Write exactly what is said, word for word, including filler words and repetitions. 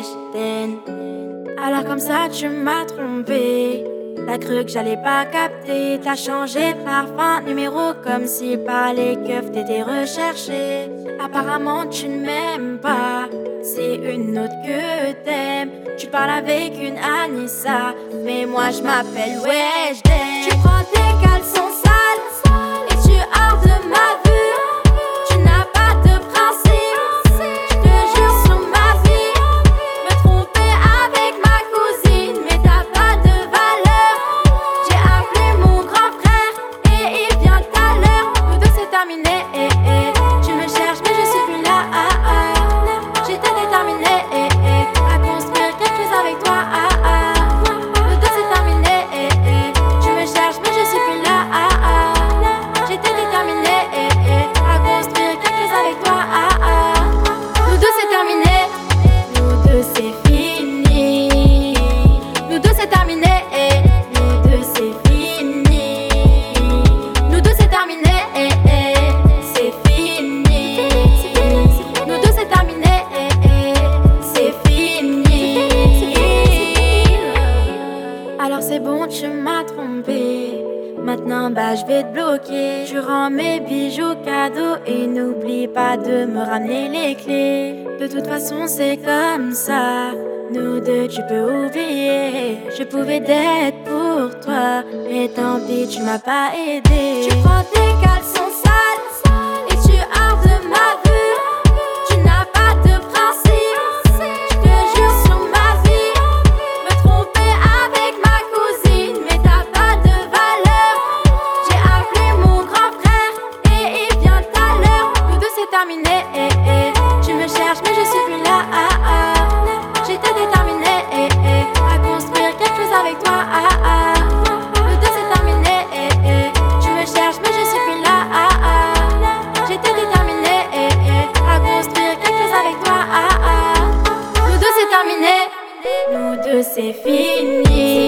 je t'aime. Alors comme ça tu m'as trompé. T'as cru que j'allais pas capter. T'as changé de parfum, numéro, comme si par les keufs t'étais recherché. Apparemment tu ne m'aimes pas, c'est une autre que t'aimes. Tu parles avec une Anissa, mais moi je m'appelle Weshden. Tu prends tes caleçons sales et tu hors de ma vue. Tu n'as pas de principe, je te jure sur ma vie. Me tromper avec ma cousine, mais t'as pas de valeur. J'ai appelé mon grand frère et il vient tout à l'heure. Nous deux c'est terminé, eh, eh. Tu me cherches mais je suis plus là, ah, ah. J'étais déterminée, eh, eh, à construire quelque chose avec toi, ah, ah. Nous deux c'est terminé, eh, eh. Tu me cherches mais je suis plus là, ah, ah. J'étais déterminée, eh, eh, à construire quelque chose avec toi, ah, ah. Nous deux c'est terminé, nous deux c'est fini. Nous deux c'est terminé, eh. Nous deux c'est fini. Nous deux c'est terminé, eh, eh. C'est fini. Nous deux c'est terminé, eh, eh. C'est fini. Alors c'est bon, tu m'as trompé. Maintenant bah je vais te bloquer. Je rends mes bijoux cadeaux et n'oublie pas de me ramener les clés. De toute façon c'est comme ça. Nous deux tu peux oublier. Je pouvais d'être pour toi, mais tant pis tu m'as pas aidé. Tu prends tes caleçons sales et tu hors de ma vue. Tu n'as pas de principe, je te jure sur ma vie. Me tromper avec ma cousine, mais t'as pas de valeur. J'ai appelé mon grand frère et il vient tout à l'heure. Nous deux c'est terminé, eh, eh. Tu me cherches mais je suis plus là, ah, ah. J'étais déterminée, eh, eh, à construire quelque chose avec toi, ah, ah. Nous deux c'est terminé, eh, eh. Tu me cherches mais je suis plus là, ah, ah. J'étais déterminée, eh, eh, à construire quelque chose avec toi, ah, ah. Nous deux c'est terminé, nous deux c'est fini.